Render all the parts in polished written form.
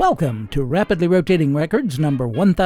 Welcome to Rapidly Rotating Records number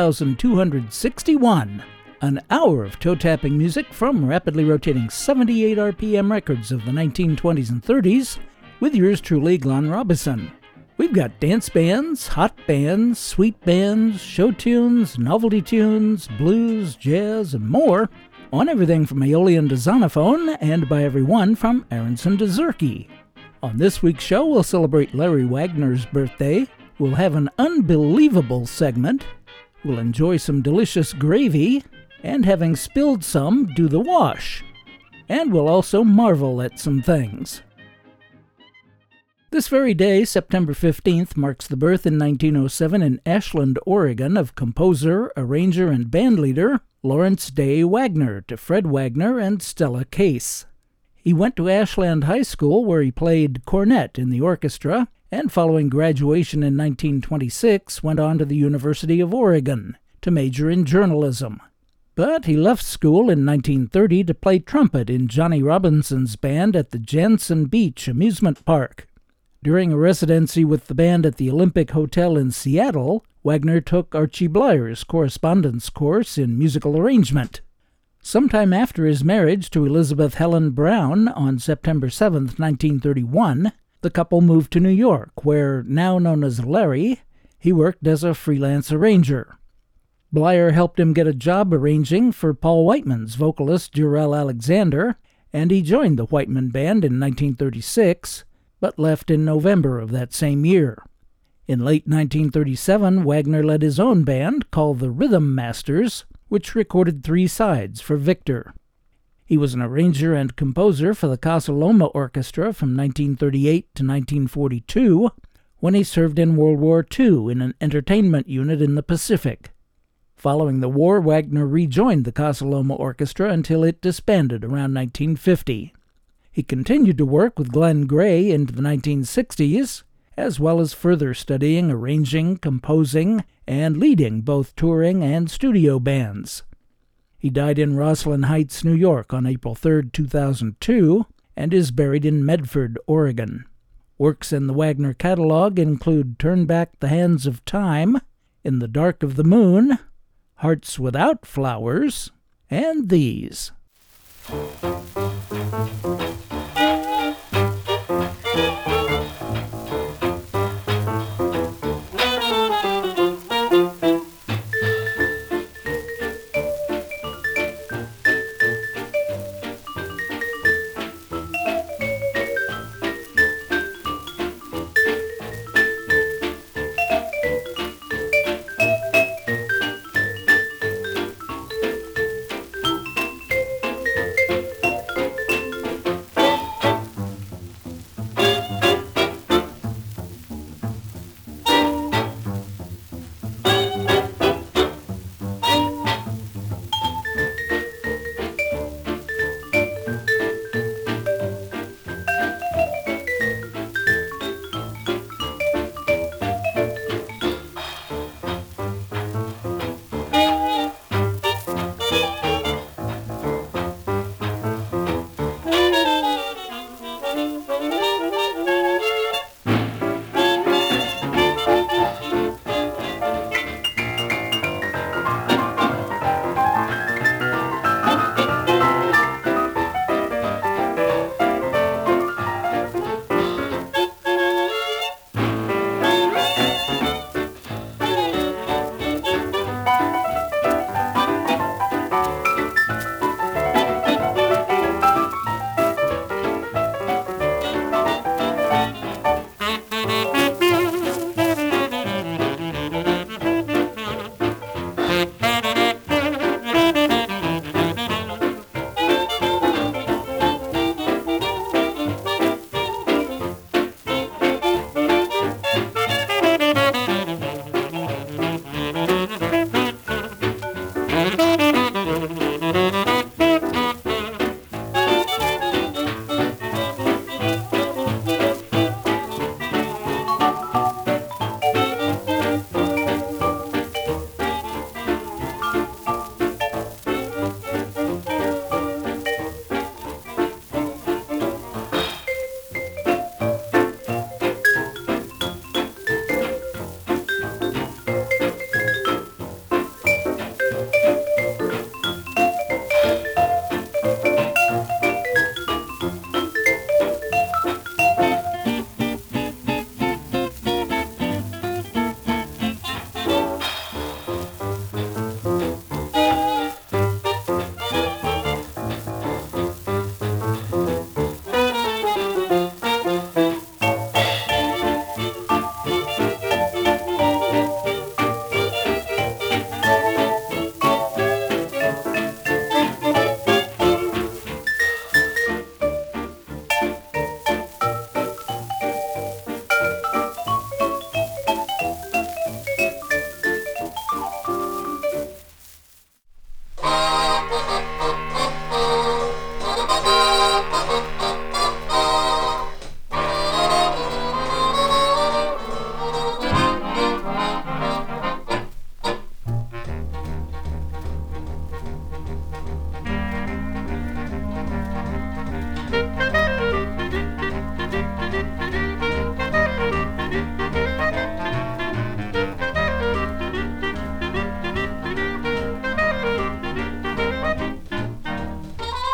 1261, an hour of toe-tapping music from rapidly rotating 78 RPM records of the 1920s and 30s, with yours truly, Glenn Robison. We've got dance bands, hot bands, sweet bands, show tunes, novelty tunes, blues, jazz, and more, on everything from Aeolian to Zonophone, and by everyone from Aronson to Zurke. On this week's show, we'll celebrate Larry Wagner's birthday, we'll have an unbelievable segment, we'll enjoy some delicious gravy, and having spilled some, do the wash. And we'll also marvel at some things. This very day, September 15th, marks the birth in 1907 in Ashland, Oregon, of composer, arranger, and bandleader Lawrence Day Wagner to Fred Wagner and Stella Case. He went to Ashland High School, where he played cornet in the orchestra, and following graduation in 1926, went on to the University of Oregon to major in journalism. But he left school in 1930 to play trumpet in Johnny Robinson's band at the Jantzen Beach Amusement Park. During a residency with the band at the Olympic Hotel in Seattle, Wagner took Archie Bleier's correspondence course in musical arrangement. Sometime after his marriage to Elizabeth Helen Brown on September 7, 1931, the couple moved to New York, where, now known as Larry, he worked as a freelance arranger. Bleier helped him get a job arranging for Paul Whiteman's vocalist Durell Alexander, and he joined the Whiteman Band in 1936, but left in November of that same year. In late 1937, Wagner led his own band, called the Rhythm Masters, which recorded 3 sides for Victor. He was an arranger and composer for the Casa Loma Orchestra from 1938 to 1942, when he served in World War II in an entertainment unit in the Pacific. Following the war, Wagner rejoined the Casa Loma Orchestra until it disbanded around 1950. He continued to work with Glenn Gray into the 1960s, as well as further studying, arranging, composing, and leading both touring and studio bands. He died in Roslyn Heights, New York on April 3, 2002, and is buried in Medford, Oregon. Works in the Wagner catalog include Turn Back the Hands of Time, In the Dark of the Moon, Hearts Without Flowers, and these.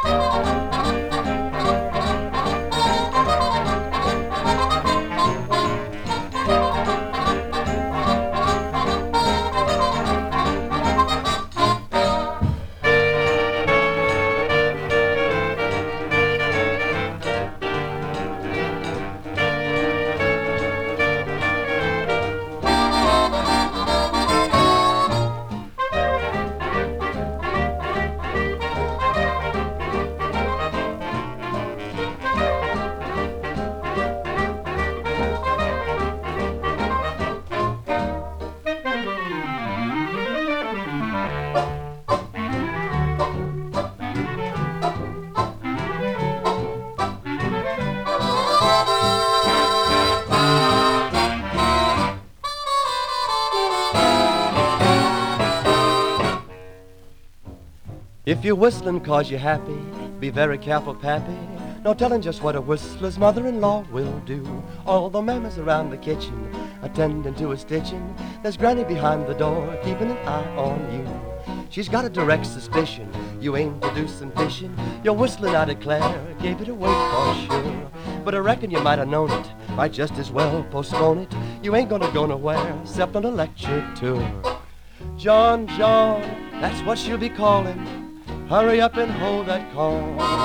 If you're whistling 'cause you're happy, be very careful, Pappy. No telling just what a whistler's mother-in-law will do. Although Mama's around the kitchen, attending to a stitching, there's Granny behind the door, keeping an eye on you. She's got a direct suspicion you aim to do some fishing. You're whistling, I declare, gave it away for sure. But I reckon you might have known it, might just as well postpone it. You ain't gonna go nowhere, except on a lecture tour. John, John, that's what she'll be calling. Hurry up and hold that call.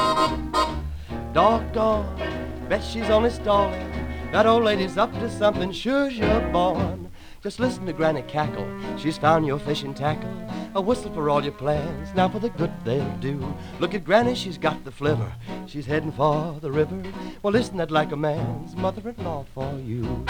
Doggone, bet she's only stalling. That old lady's up to something, sure as you're born. Just listen to Granny cackle, she's found your fishing tackle. A whistle for all your plans, now for the good they'll do. Look at Granny, she's got the flivver, she's heading for the river. Well, isn't that like a man's mother-in-law for you?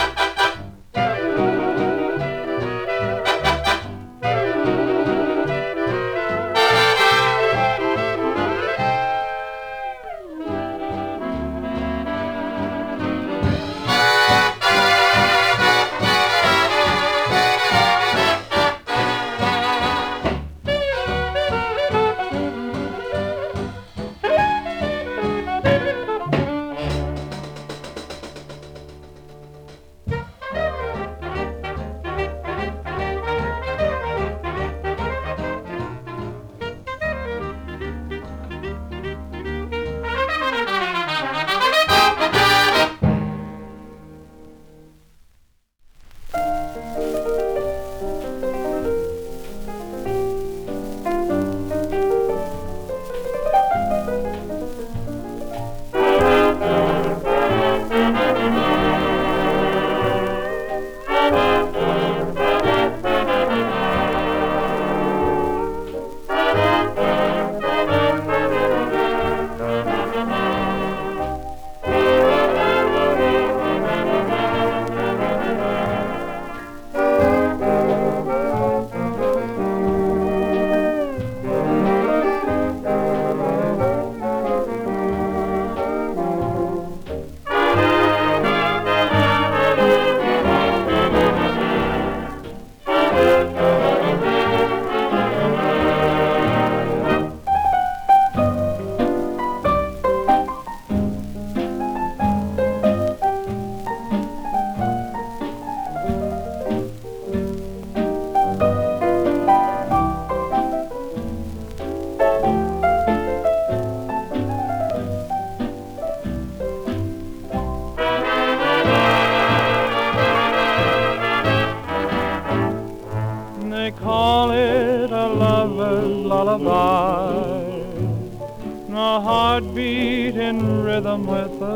A heartbeat in rhythm with a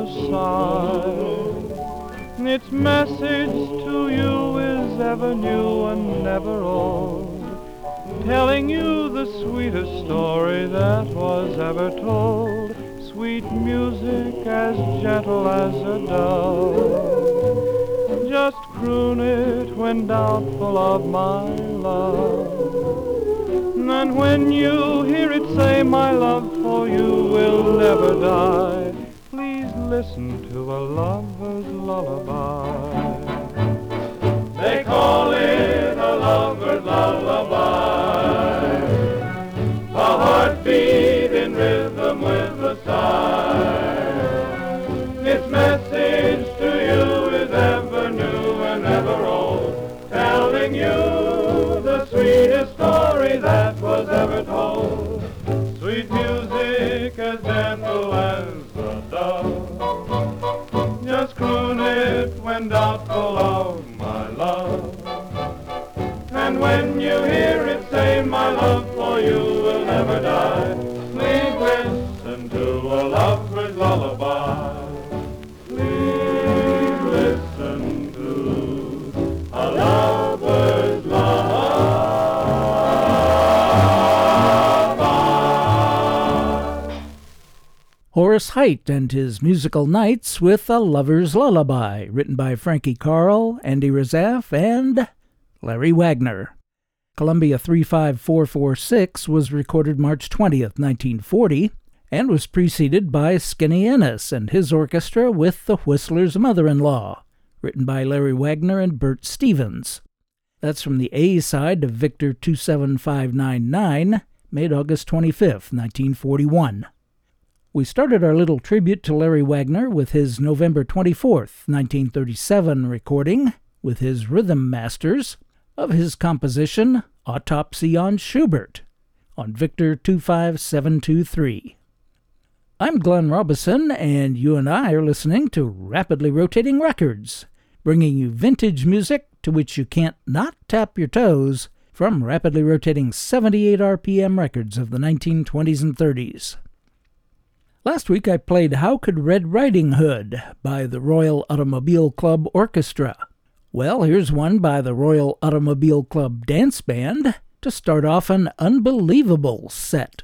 sigh. Its message to you is ever new and never old, telling you the sweetest story that was ever told. Sweet music as gentle as a dove, just croon it when doubtful of my love. And when you hear it say, my love for you will never die, please listen to a lover's lullaby. They call it a lover's lullaby, a heartbeat in rhythm with a sigh. Its message to you is ever new and ever old, telling you the sweetest story that was ever told. Sweet music as gentle as a dove. Just croon it when doubtful of my love. And when you hear it say, my love for you will never die, please listen to a lover's lullaby. Please listen to a lover's lullaby. Horace Heidt and his musical nights with A Lover's Lullaby, written by Frankie Carl, Andy Razaf, and Larry Wagner. Columbia 35446 was recorded March 20th, 1940, and was preceded by Skinny Ennis and his orchestra with The Whistler's Mother-in-Law, written by Larry Wagner and Bert Stevens. That's from the A side of Victor 27599, made August 25th, 1941. We started our little tribute to Larry Wagner with his November 24th, 1937 recording with his Rhythm Masters of his composition Autopsy on Schubert on Victor 25723. I'm Glenn Robison, and you and I are listening to Rapidly Rotating Records, bringing you vintage music to which you can't not tap your toes from rapidly rotating 78 RPM records of the 1920s and 30s. Last week I played How Could Red Riding Hood by the Royal Automobile Club Orchestra. Well, here's one by the Royal Automobile Club Dance Band to start off an unbelievable set.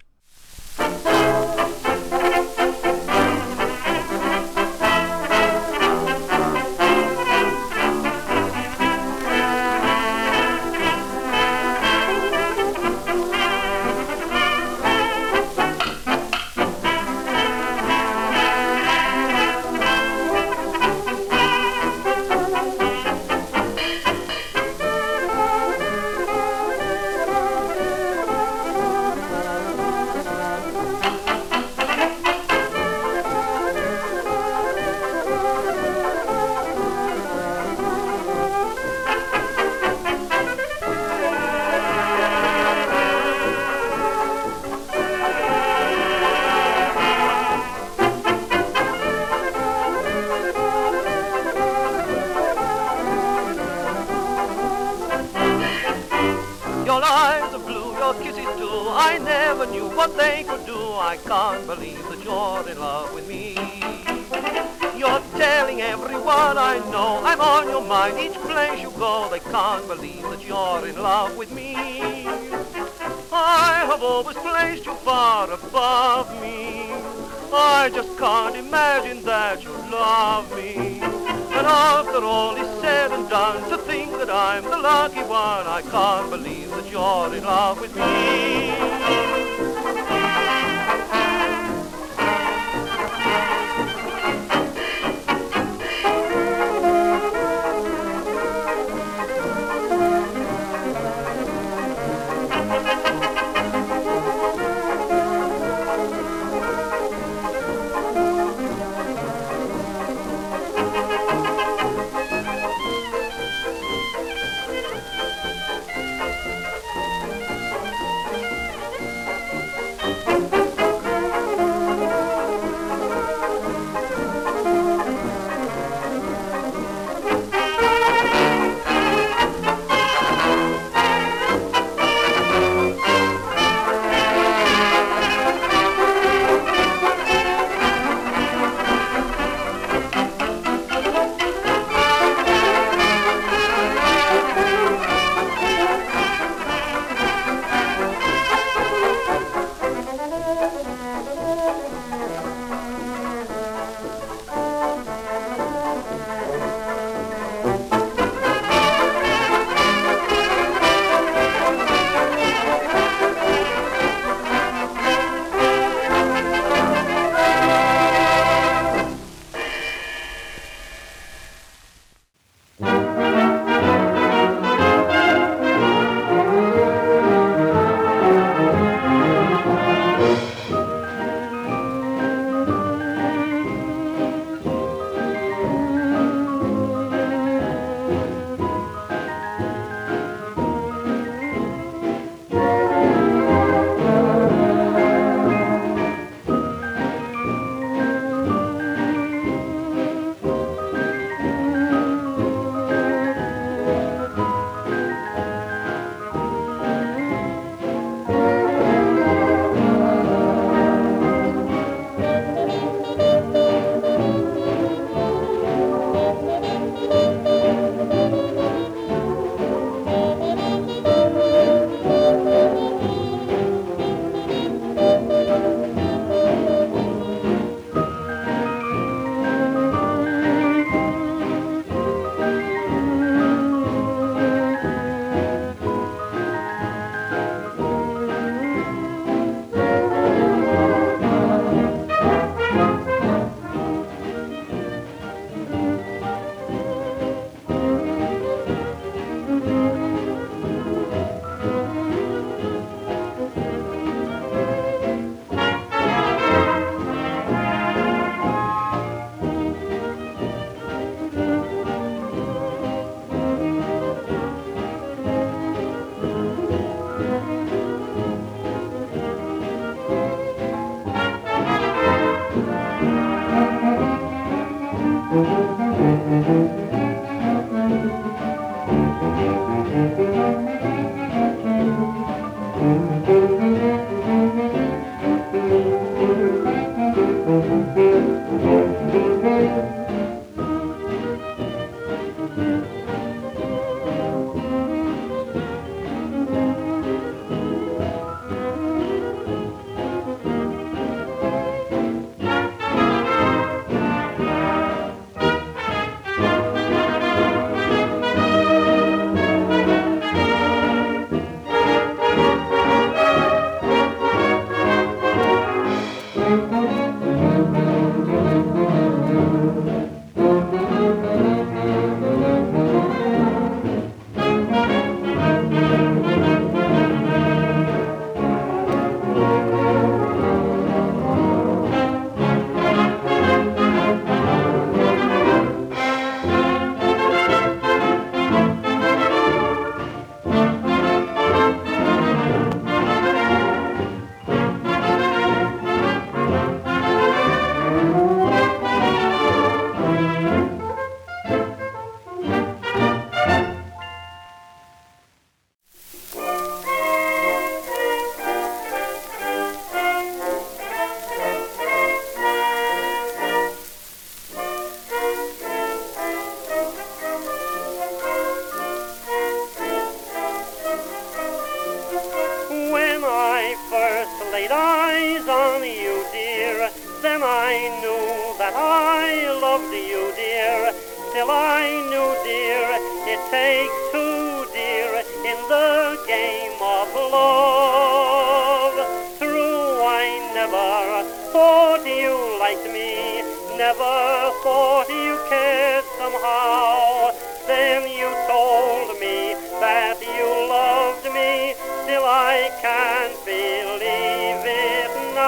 laid eyes on you, dear, then I knew that I loved you, dear. Still I knew, dear, it takes two, dear, in the game of love. True, I never thought you liked me, never thought you cared somehow. Then you told me that you loved me, still I can't believe it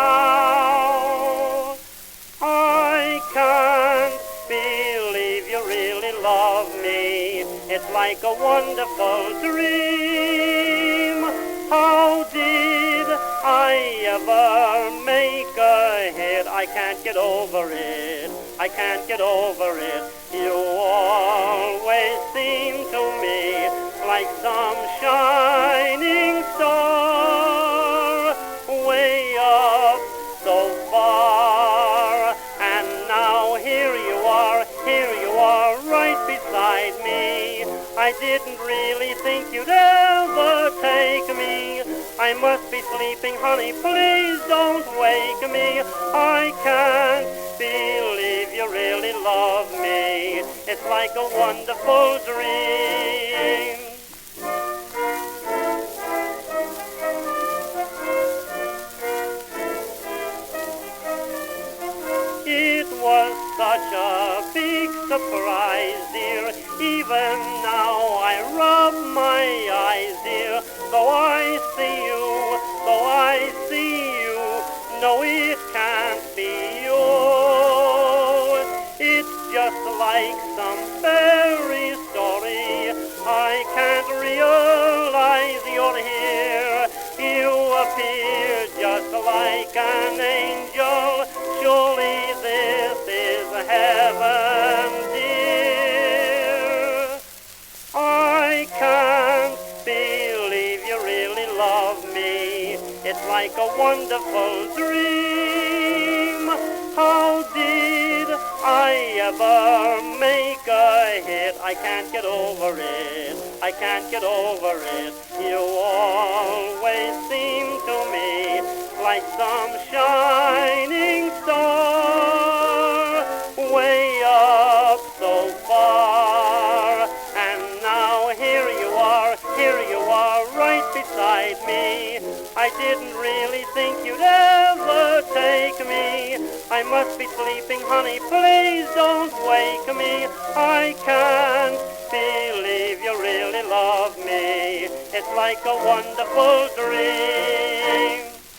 now. I can't believe you really love me. It's like a wonderful dream. How did I ever make a hit? I can't get over it. I can't get over it. You always seem to me like some shining star, way up so far. And now here you are right beside me. I didn't really think you'd ever take me. I must be sleeping, honey, please don't wake me. I can't believe you really love me. It's like a wonderful dream. It was such a big surprise, dear. Even now I rub my eyes, dear. Though I see you, no, it can't be you. It's just like some fairy story. I can't realize you're here. You appear just like an angel. Surely this is heaven, dear. I can't believe you really love me. It's like a wonderful dream. How did I ever make a hit? I can't get over it. I can't get over it. You always seem to me like some shining star, way up so far. And now here you are right beside me. I didn't really think you'd ever take me. I must be sleeping, honey, please don't wake me. I can't believe you really love me. It's like a wonderful dream.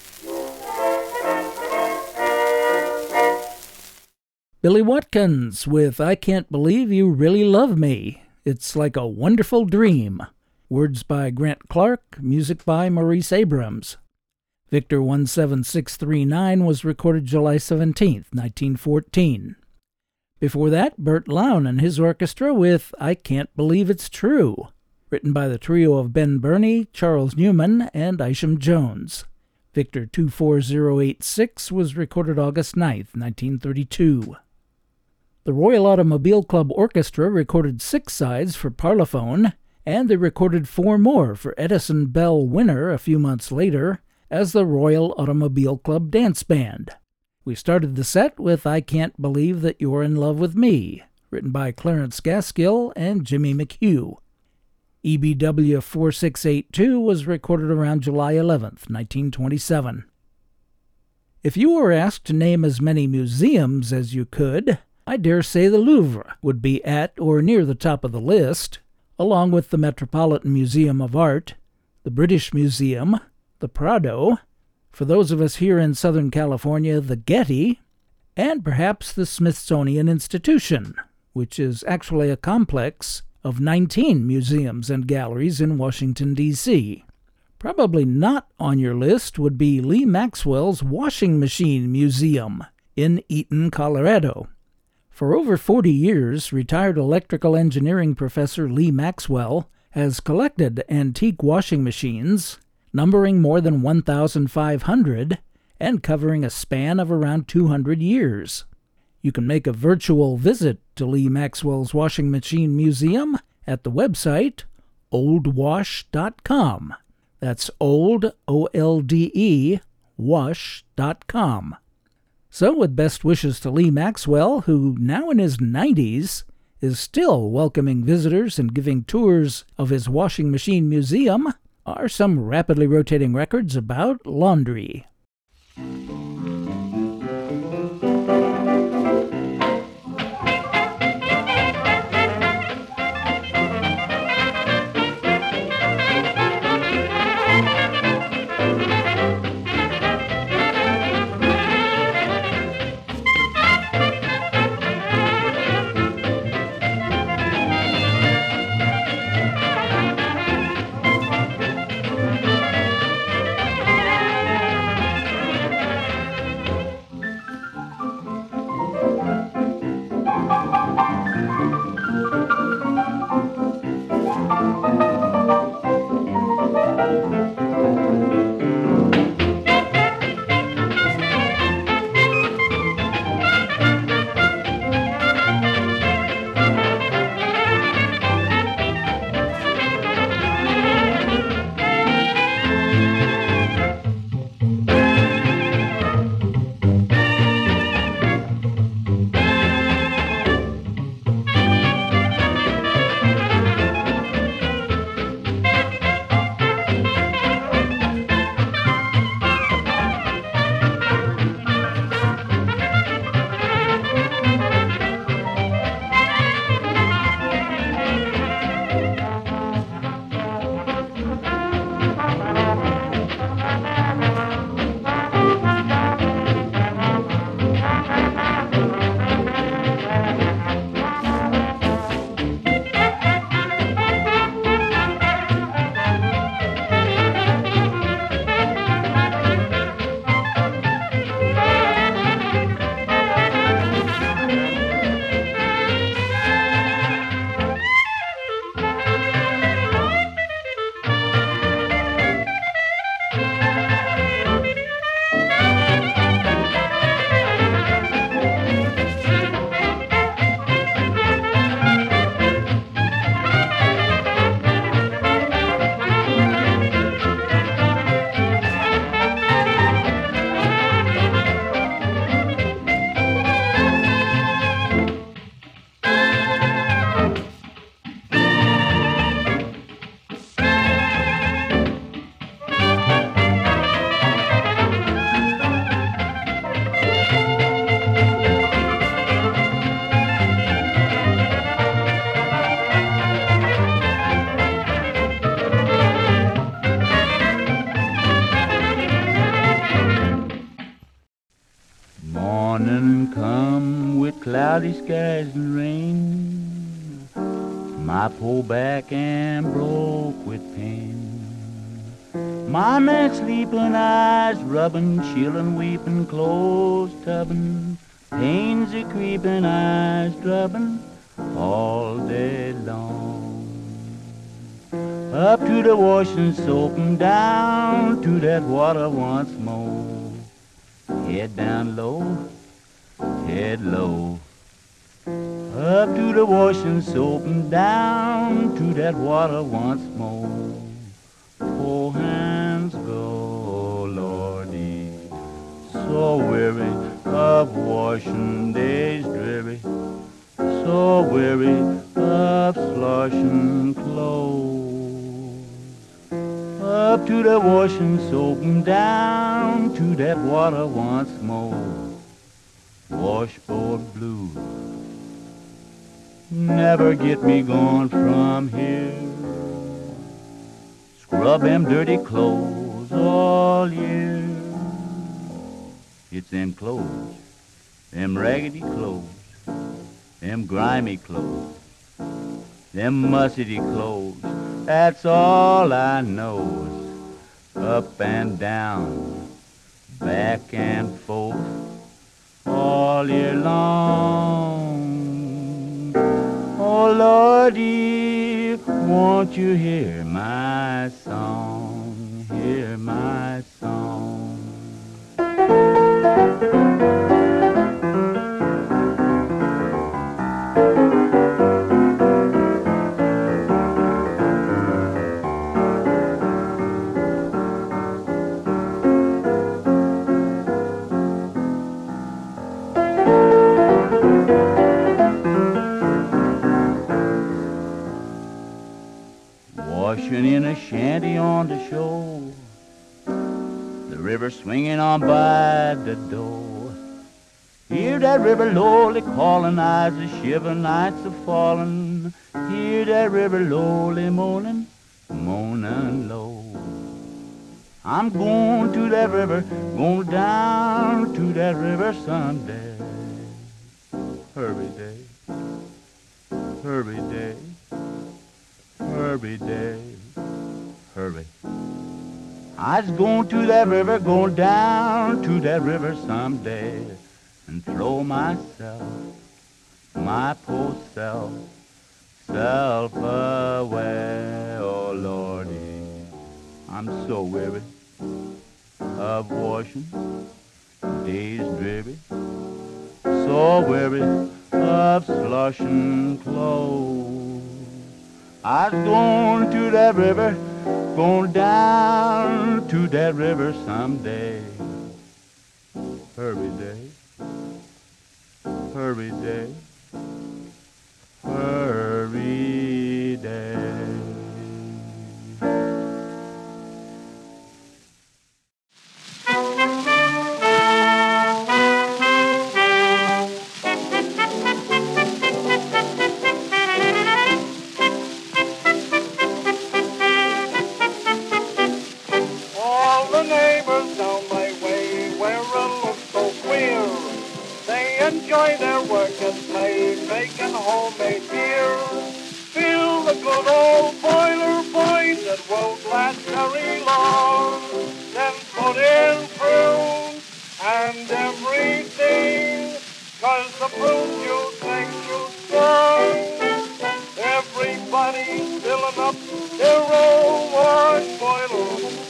Billy Watkins with I Can't Believe You Really Love Me. It's like a wonderful dream. Words by Grant Clark, music by Maurice Abrams. Victor 17639 was recorded July 17, 1914. Before that, Bert Lown and his orchestra with I Can't Believe It's True, written by the trio of Ben Burney, Charles Newman, and Isham Jones. Victor 24086 was recorded August 9, 1932. The Royal Automobile Club Orchestra recorded 6 sides for Parlophone, and they recorded 4 more for Edison Bell Winner a few months later as the Royal Automobile Club Dance Band. We started the set with I Can't Believe That You're in Love with Me, written by Clarence Gaskill and Jimmy McHugh. EBW 4682 was recorded around July 11, 1927. If you were asked to name as many museums as you could, I dare say the Louvre would be at or near the top of the list, along with the Metropolitan Museum of Art, the British Museum, the Prado, for those of us here in Southern California, the Getty, and perhaps the Smithsonian Institution, which is actually a complex of 19 museums and galleries in Washington, D.C. Probably not on your list would be Lee Maxwell's Washing Machine Museum in Eaton, Colorado. For over 40 years, retired electrical engineering professor Lee Maxwell has collected antique washing machines, numbering more than 1,500 and covering a span of around 200 years. You can make a virtual visit to Lee Maxwell's Washing Machine Museum at the website oldwash.com. That's old, O-L-D-E, wash.com. So, with best wishes to Lee Maxwell, who now in his 90s is still welcoming visitors and giving tours of his washing machine museum, are some rapidly rotating records about laundry. Morning come with cloudy skies and rain, my poor back am broke with pain. My man sleeping, eyes rubbing, chillin', weeping, clothes tubbing, pains a creeping, eyes drubbing all day long. Up to the washing, soaping, down to that water once more. Head down low, head low. Up to the washing, soaping, down to that water once more. Poor hands go, Lordy, so weary of washing days dreary, so weary of sloshing clothes. up to the washing, soaking down to that water once more. Washboard blues never get me gone from here. Scrub them dirty clothes all year. It's them clothes, them raggedy clothes, them grimy clothes, them mussety clothes. That's all I know. Up and down, back and forth, all year long. Oh Lordy, won't you hear my song, hear my song. Washing in a shanty on the shore, the river swinging on by the door. Hear that river lowly calling, eyes a shiver, nights a falling. Hear that river lowly moaning, moaning low. I'm going to that river, going down to that river someday. Hurry day, hurry day, hurry day, hurry. I's going to that river, going down to that river someday, and throw myself, my poor self away. Oh Lordy, I'm so weary of washing, days dreary, so weary of slushing clothes. I's going to that river, going down to that river someday. Hurry day, hurry day, hurry day. Enjoy their work and play, making homemade beer. Fill the good old boiler, boys, it won't last very long. Then put in prunes and everything, 'cause the prune juice makes you strong. Everybody's filling up their old wash boiler,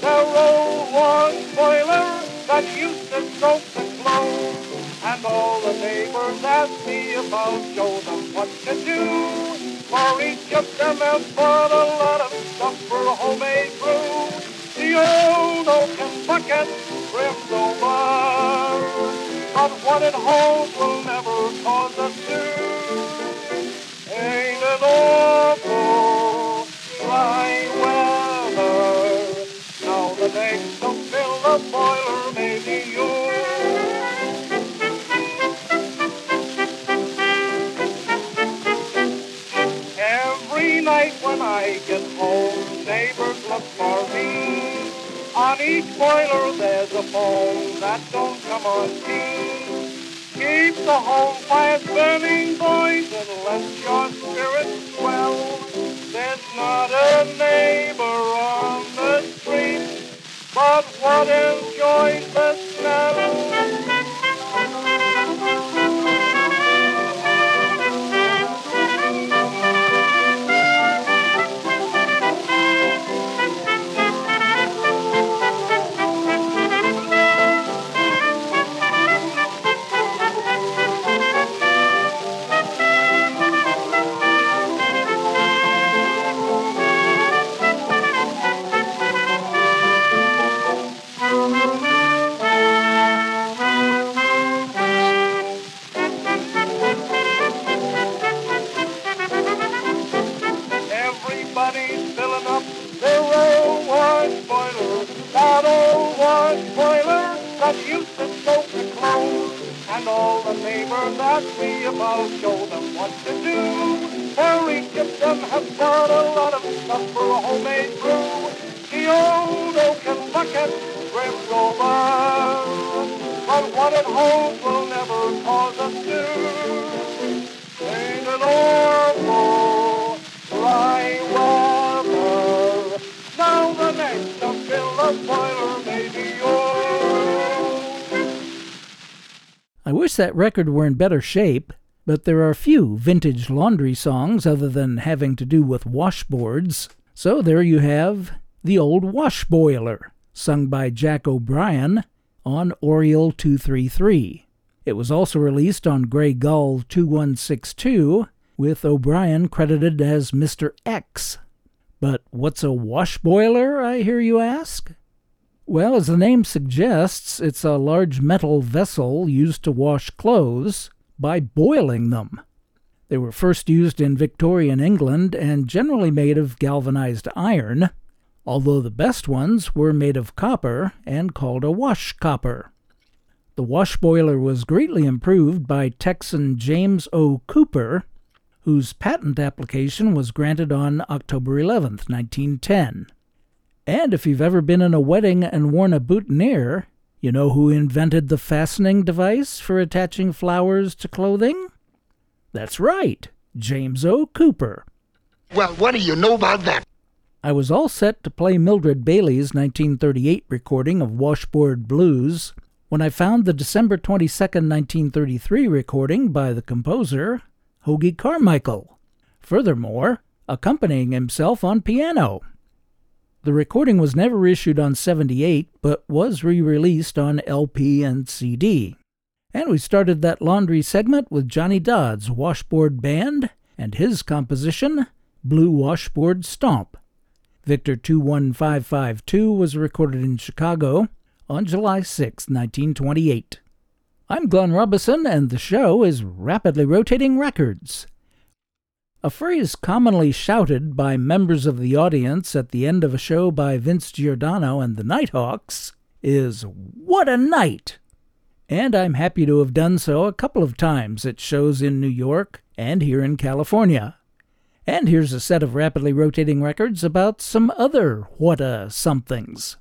that used to soak the clothes. And all the neighbors ask me about, show them what to do. For each of them have bought a lot of stuff for homemade brew. The old oaken bucket brims over, but what it holds will never cause us to. Ain't it awful dry weather? Now the next to fill the boiler may be you. Night when I get home, neighbors look for me. On each boiler there's a phone that don't come on steam. Keep the home fires burning, boys, and let your spirits swell. There's not a neighbor on the street but what enjoys the smell. all the favor that we above show them what to do. For each of them have got a lot of stuff for a homemade brew. The old oaken bucket brims over, but what it holds will never cause us to. Ain't it awful dry weather? Now the next to fill the boiler may be yours. I wish that record were in better shape, but there are few vintage laundry songs other than having to do with washboards. So there you have The Old Wash Boiler, sung by Jack O'Brien on Oriole 233. It was also released on Grey Gull 2162, with O'Brien credited as Mr. X. But what's a wash boiler, I hear you ask? Well, as the name suggests, it's a large metal vessel used to wash clothes by boiling them. They were first used in Victorian England and generally made of galvanized iron, although the best ones were made of copper and called a wash copper. The wash boiler was greatly improved by Texan James O. Cooper, whose patent application was granted on October 11, 1910. And if you've ever been in a wedding and worn a boutonniere, you know who invented the fastening device for attaching flowers to clothing? That's right, James O. Cooper. Well, what do you know about that? I was all set to play Mildred Bailey's 1938 recording of Washboard Blues when I found the December 22, 1933 recording by the composer, Hoagy Carmichael, furthermore, accompanying himself on piano. The recording was never issued on 78, but was re-released on LP and CD. And we started that laundry segment with Johnny Dodd's Washboard Band and his composition, Blue Washboard Stomp. Victor 21552 was recorded in Chicago on July 6, 1928. I'm Glenn Robison, and the show is Rapidly Rotating Records. A phrase commonly shouted by members of the audience at the end of a show by Vince Giordano and the Nighthawks is, "What a night!" And I'm happy to have done so a couple of times at shows in New York and here in California. And here's a set of rapidly rotating records about some other what-a-somethings.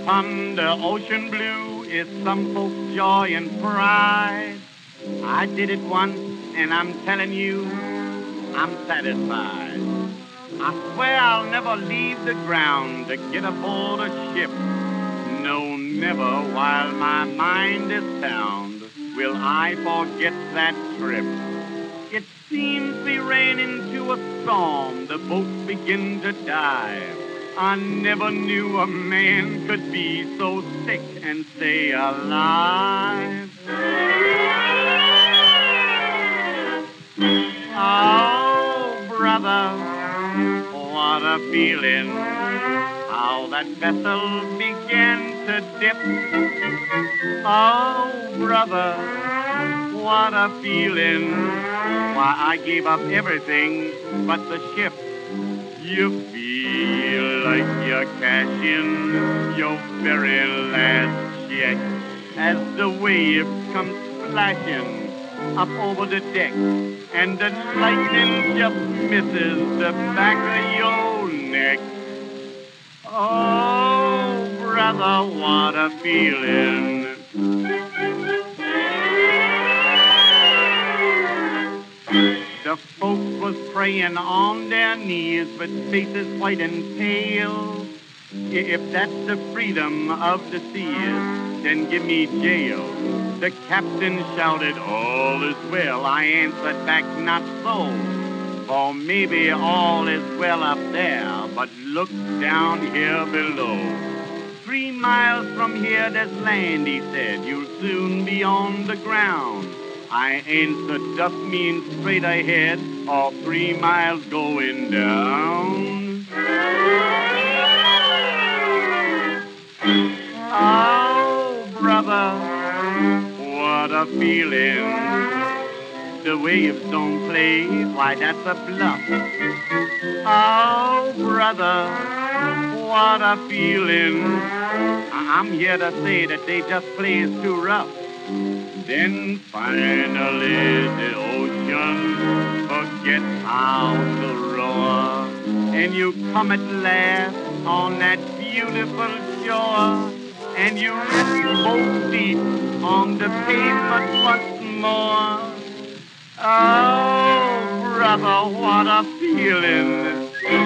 upon the ocean blue is some folks' joy and pride. I did it once, and I'm telling you, I'm satisfied. I swear I'll never leave the ground to get aboard a ship. No, never, while my mind is sound, will I forget that trip. It seems we ran into a storm, the boat began to dive. I never knew a man could be so sick and stay alive. Oh, brother, what a feeling, how that vessel began to dip. Oh, brother, what a feeling, why I gave up everything but the ship. You feel like you're cashing your very last check as the waves come splashing up over the deck, and the lightning just misses the back of your neck. Oh, brother, what a feeling. The folks was praying on their knees with faces white and pale. If that's the freedom of the seas, then give me jail. The captain shouted, all is well. I answered back, not so. For maybe all is well up there, but look down here below. 3 miles from here there's land, he said. You'll soon be on the ground. I answered, does mean straight ahead or 3 miles going down? Oh, brother, what a feeling. The waves don't play, why that's a bluff. Oh, brother, what a feeling. I'm here to say that they just play too rough. Then finally the ocean forgets how to roar, and you come at last on that beautiful shore, and you rest both feet on the pavement once more. Oh, brother, what a feeling.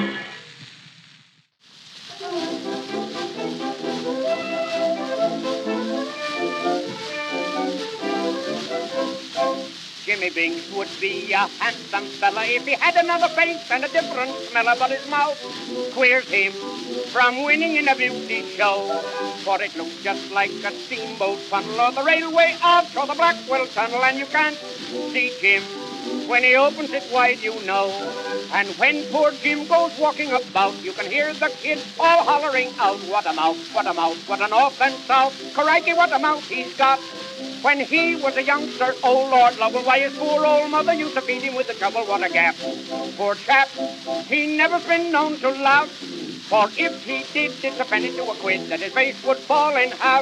Jimmy Binks would be a handsome fella if he had another face and a different smell about his mouth. Queers him from winning in a beauty show, for it looks just like a steamboat funnel or the railway arch or the Blackwell Tunnel, and you can't see Jim when he opens it wide, you know. And when poor Jim goes walking about, you can hear the kids all hollering out, what a mouth, what a mouth, what a north and south, crikey, what a mouth he's got. When he was a youngster, oh Lord Lovell, why his poor old mother used to feed him with a shovel, what a gap. Poor chap, he never been known to laugh, for if he did, it's a penny to a quid that his face would fall in half.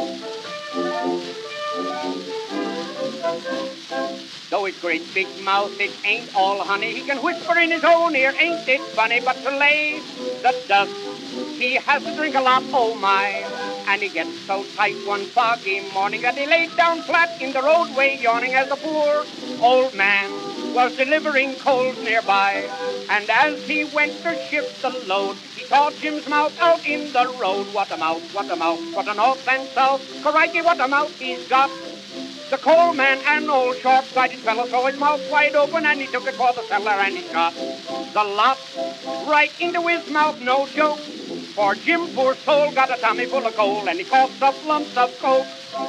Though his great big mouth, it ain't all honey, he can whisper in his own ear, ain't it funny, but to lay the dust, he has to drink a lot, oh my. And he gets so tight one foggy morning that he laid down flat in the roadway, yawning as the poor old man was delivering coals nearby. And as he went to shift the load, he saw Jim's mouth out in the road. What a mouth, what a mouth, what a north and south, crikey, what a mouth he's got. The coal man, an old sharp-sighted fellow, saw his mouth wide open, and he took it for the cellar, and he shot the lot right into his mouth, no joke. For Jim, poor soul, got a tummy full of coal, and he coughs up lumps of coke.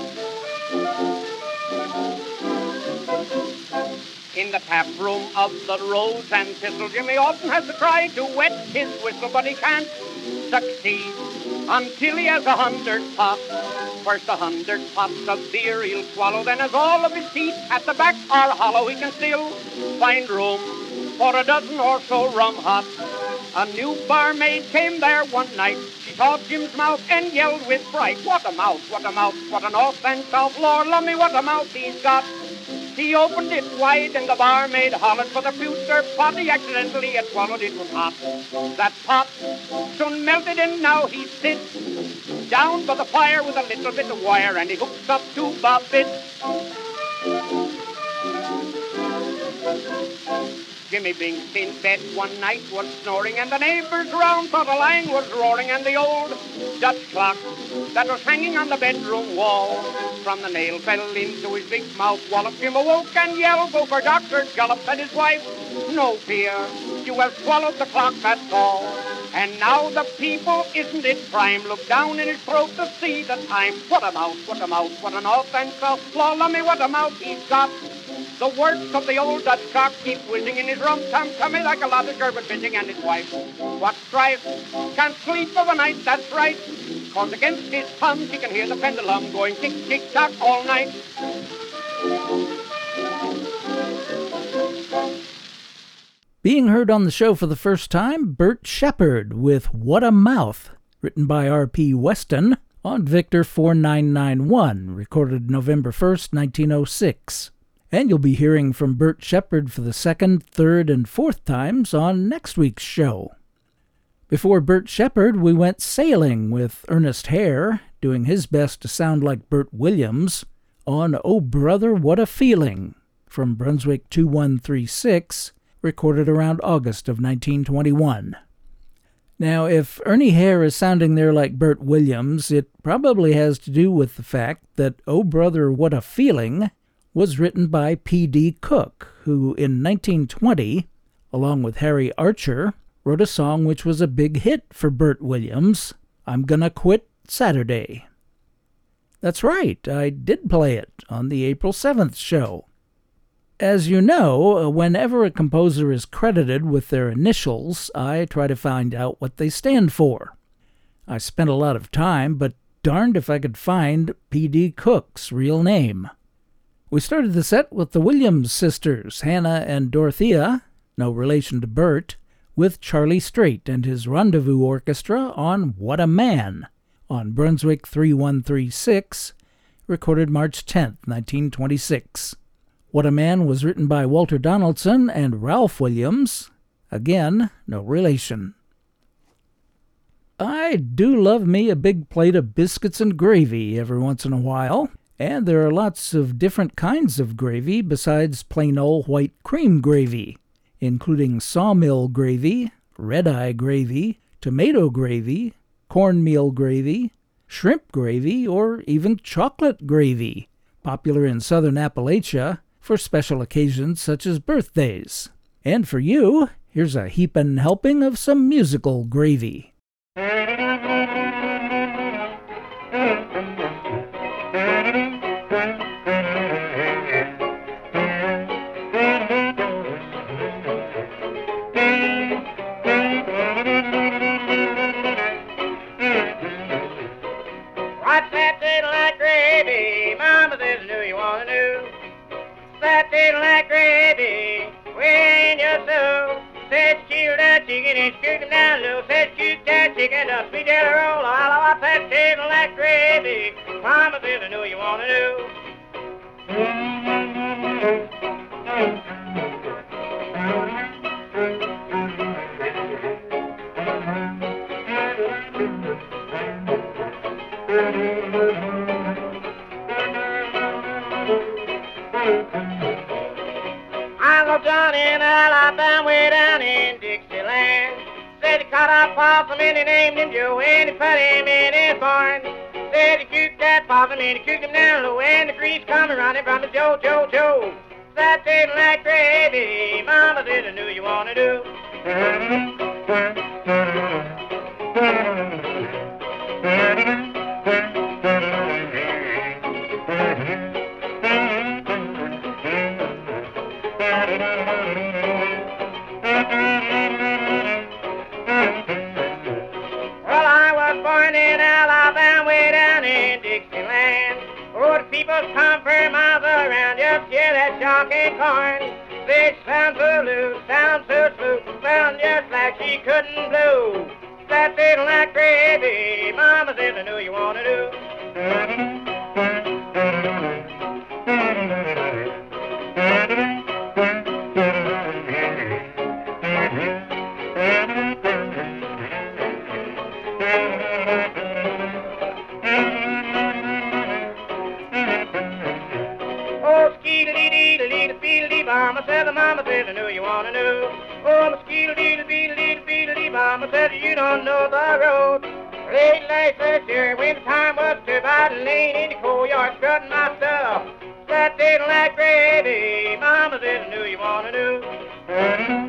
In the tap room of the Rose and Thistle, Jimmy often has to try to wet his whistle, but he can't succeed until he has 100 pots. First 100 pots of beer he'll swallow, then as all of his teeth at the back are hollow, he can still find room for a dozen or so rum hots. A new barmaid came there one night. She saw Jim's mouth and yelled with fright, what a mouth, what a mouth, what a north and south, Lord love me, what a mouth he's got. He opened it wide and the barmaid hollered for the future pot. He accidentally had swallowed it was hot. That pot soon melted and now he sits down by the fire with a little bit of wire and he hooks up two bob bits. Jimmy Binks in bed one night was snoring and the neighbors round thought a lion was roaring and the old Dutch clock that was hanging on the bedroom wall from the nail fell into his big mouth. Wallop Jim awoke and yelled, go for Dr. Gullop, and his wife, no fear, you have swallowed the clock, that's all. And now the people, isn't it prime, look down in his throat to see the time. What a mouth, what a mouth, what a north and south, Lord, me what a mouth he's got. The works of the old Dutch cock keep whizzing in his rum-tum-tummy like a lot of German fishing and his wife. What strife? Can't sleep of a night, that's right. 'Cause against his thumb she can hear the pendulum going tick-tick-tock all night. Being heard on the show for the first time, Bert Shepard with What a Mouth, written by R.P. Weston on Victor 4991, recorded November 1st, 1906. And you'll be hearing from Bert Shepard for the second, third, and fourth times on next week's show. Before Bert Shepard, we went sailing with Ernest Hare, doing his best to sound like Bert Williams, on Oh Brother, What a Feeling, from Brunswick 2136, recorded around August of 1921. Now, if Ernie Hare is sounding there like Bert Williams, it probably has to do with the fact that Oh Brother, What a Feeling was written by P.D. Cook, who in 1920, along with Harry Archer, wrote a song which was a big hit for Bert Williams, I'm Gonna Quit Saturday. That's right, I did play it on the April 7th show. As you know, whenever a composer is credited with their initials, I try to find out what they stand for. I spent a lot of time, but darned if I could find P.D. Cook's real name. We started the set with the Williams sisters, Hannah and Dorothea, no relation to Bert, with Charlie Straight and his Rendezvous Orchestra on What a Man, on Brunswick 3136, recorded March 10th, 1926. What a Man was written by Walter Donaldson and Ralph Williams, again, no relation. I do love me a big plate of biscuits and gravy every once in a while. And there are lots of different kinds of gravy besides plain old white cream gravy, including sawmill gravy, red-eye gravy, tomato gravy, cornmeal gravy, shrimp gravy, or even chocolate gravy, popular in southern Appalachia for special occasions such as birthdays. And for you, here's a heapin' helping of some musical gravy. That tastes like gravy when you're so. Said shoot that chicken and scoot him down low. Said shoot that chicken, a sweet jelly roll. All of that tastes like gravy. Mama says I know you want to know. I go down in Alabama, way down in Dixieland. Said he caught a possum and he named him Joe, and he put him in his barn. Said he cooked that possum and he cooked him down low, and the grease coming running from the Joe. That tastes like gravy, Mama said I knew you want to do. Well, I was born in Alabama, way down in Dixieland. Oh, the people come for miles around, just hear that shocking corn. They sound so loose, sound so smooth, sound just like she couldn't blow. That tastes like gravy, Mama says I know you want to do. Mama said, I knew you wanna know. Oh, mosquito, deedle, beedle, deedle, beedle, dee. Mama said, you don't know the road. Late last year, when the time was to buy the lane in the coal yard, strutting my stuff. That didn't like gravy. Mama said, I knew you wanna know.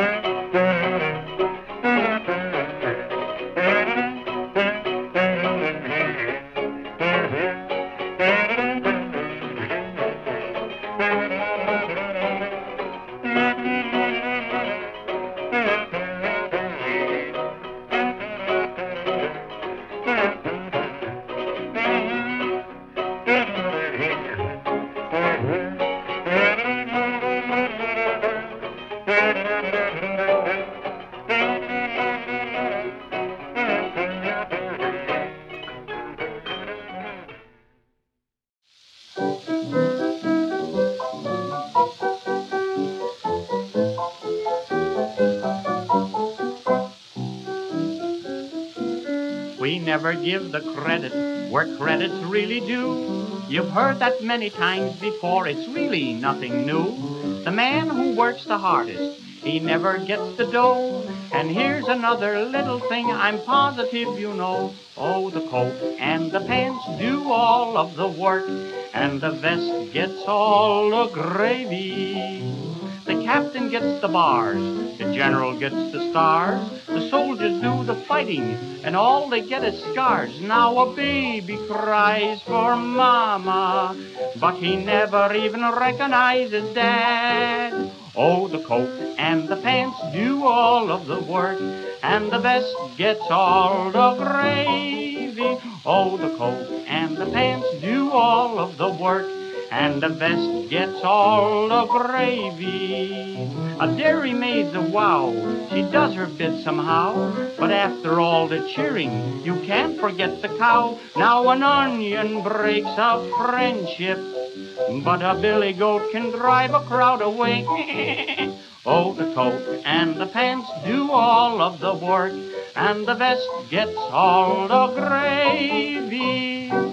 We never give the credit where credit's really due. You've heard that many times before, it's really nothing new. The man who works the hardest, he never gets the dough. And here's another little thing I'm positive you know. Oh, the coat and the pants do all of the work, and the vest gets all the gravy. The captain gets the bars, the general gets the stars, the soldiers do the fighting, and all they get is scars. Now a baby cries for mama, but he never even recognizes dad. Oh, the coat and the pants do all of the work, and the vest gets all the gravy. Oh, the coat and the pants do all of the work, and the vest gets all the gravy. A dairymaid's a wow, she does her bit somehow, but after all the cheering, you can't forget the cow. Now an onion breaks a friendship, but a billy goat can drive a crowd away. Oh, the coat and the pants do all of the work, and the vest gets all the gravy.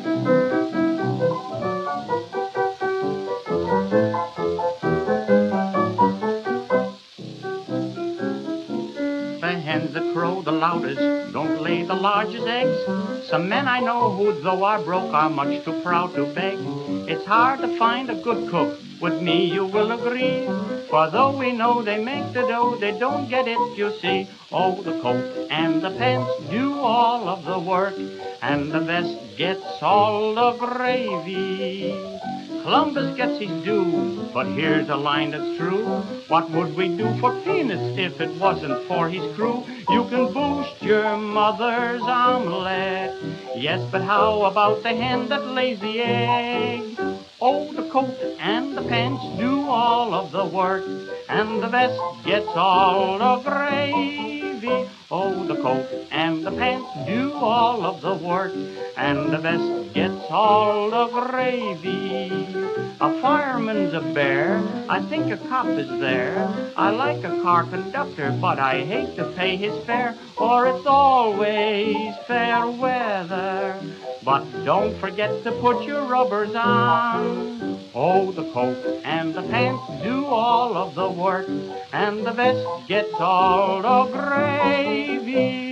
The crow the loudest don't lay the largest eggs. Some men I know who, though are broke, are much too proud to beg. It's hard to find a good cook, with me you will agree. For though we know they make the dough, they don't get it, you see. Oh, the coat and the pants do all of the work, and the vest gets all the gravy. Columbus gets his due, but here's a line that's true. What would we do for peanuts if it wasn't for his crew? You can boost your mother's omelet, yes, but how about the hen that lays the egg? Oh, the coat and the pants do all of the work, and the vest gets all the gravy. Oh, the coat and the pants do all of the work, and the vest gets all the gravy. A fireman's a bear, I think a cop is there. I like a car conductor, but I hate to pay his fare, or it's always fair weather. But don't forget to put your rubbers on. Oh, the coat and the pants do all of the work, and the vest gets all the gravy.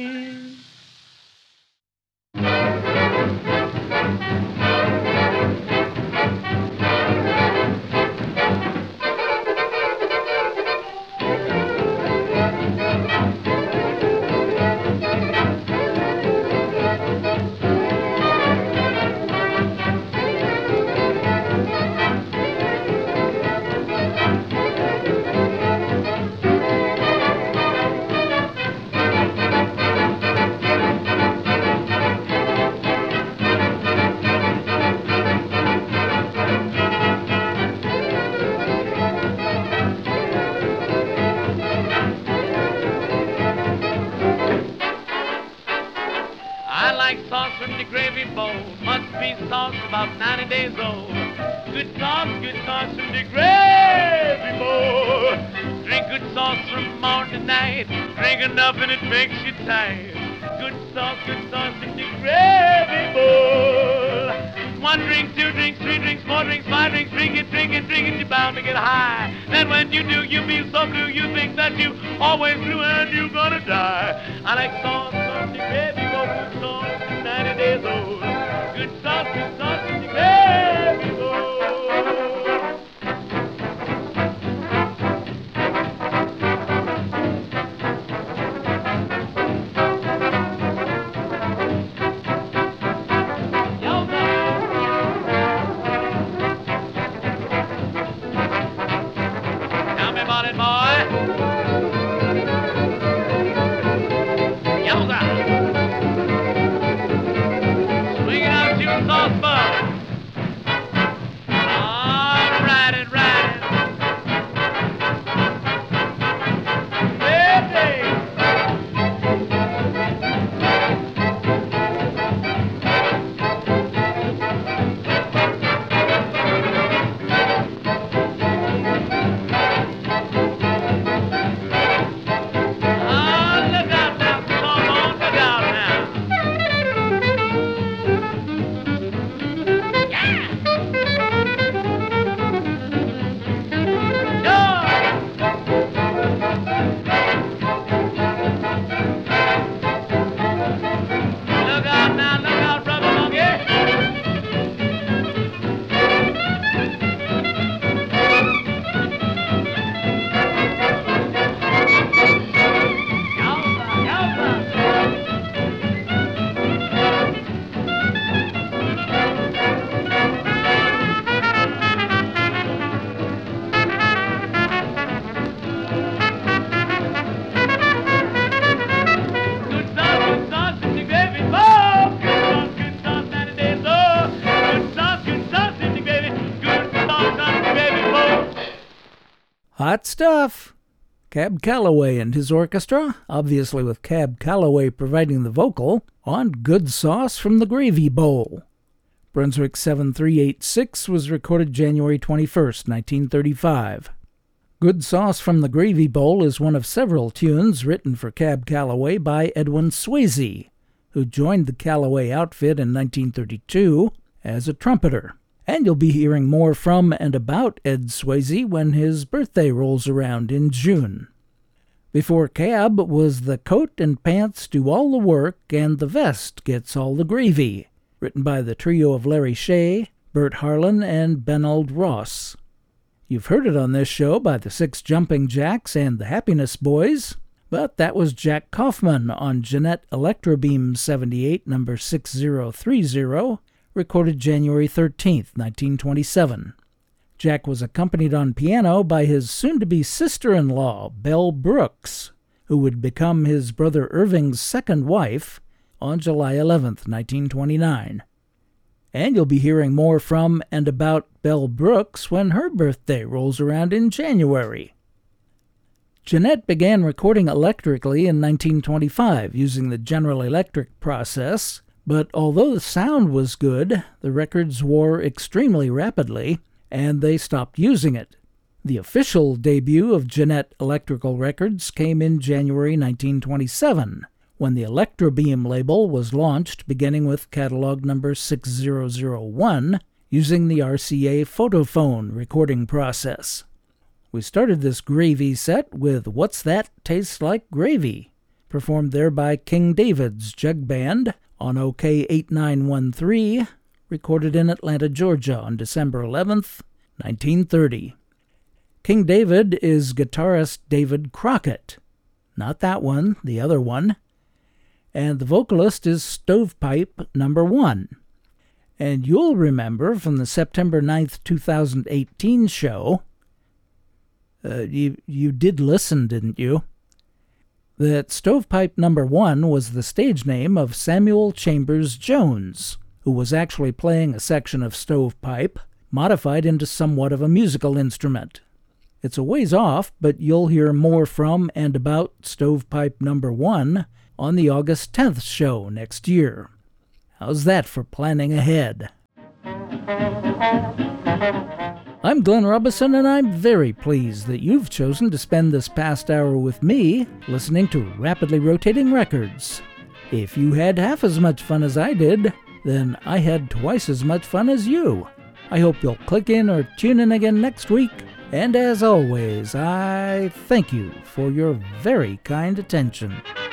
About 90 days old. Good sauce from the gravy bowl. Drink good sauce from morning to night. Drink enough and it makes you tired. Good sauce from the gravy bowl. 1 drink, 2 drinks, 3 drinks, 4 drinks, 5 drinks, drink it, you're bound to get high. Then when you do, you feel so blue, you think that you always blue and you're gonna die. I like sauce, saucy gravy, go good sauce, 90 days old. Good sauce, saucy gravy, go. Hot stuff! Cab Calloway and his orchestra, obviously with Cab Calloway providing the vocal, on Good Sauce from the Gravy Bowl. Brunswick 7386 was recorded January 21st, 1935. Good Sauce from the Gravy Bowl is one of several tunes written for Cab Calloway by Edwin Swayze, who joined the Calloway outfit in 1932 as a trumpeter. And you'll be hearing more from and about Ed Swayze when his birthday rolls around in June. Before Cab was The Coat and Pants Do All the Work and The Vest Gets All the Gravy, written by the trio of Larry Shea, Bert Harlan, and Benald Ross. You've heard it on this show by the Six Jumping Jacks and the Happiness Boys, but that was Jack Kaufman on Jeanette Electrobeam 78, number 6030, recorded January 13th, 1927. Jack was accompanied on piano by his soon-to-be sister-in-law, Belle Brooks, who would become his brother Irving's second wife on July 11th, 1929. And you'll be hearing more from and about Belle Brooks when her birthday rolls around in January. Jeanette began recording electrically in 1925 using the General Electric process, but although the sound was good, the records wore extremely rapidly, and they stopped using it. The official debut of Jeanette Electrical Records came in January 1927, when the Electrobeam label was launched, beginning with catalog number 6001, using the RCA Photophone recording process. We started this gravy set with What's That Tastes Like Gravy, performed there by King David's Jug Band, on OK 8913, recorded in Atlanta, Georgia on December 11th, 1930. King David is guitarist David Crockett. Not that one, the other one. And the vocalist is Stovepipe number 1. And you'll remember from the September 9th, 2018 show, you did listen, didn't you? That Stovepipe number 1 was the stage name of Samuel Chambers Jones, who was actually playing a section of stovepipe, modified into somewhat of a musical instrument. It's a ways off, but you'll hear more from and about Stovepipe number 1 on the August 10th show next year. How's that for planning ahead? I'm Glenn Robison, and I'm very pleased that you've chosen to spend this past hour with me listening to Rapidly Rotating Records. If you had half as much fun as I did, then I had twice as much fun as you. I hope you'll click in or tune in again next week. And as always, I thank you for your very kind attention.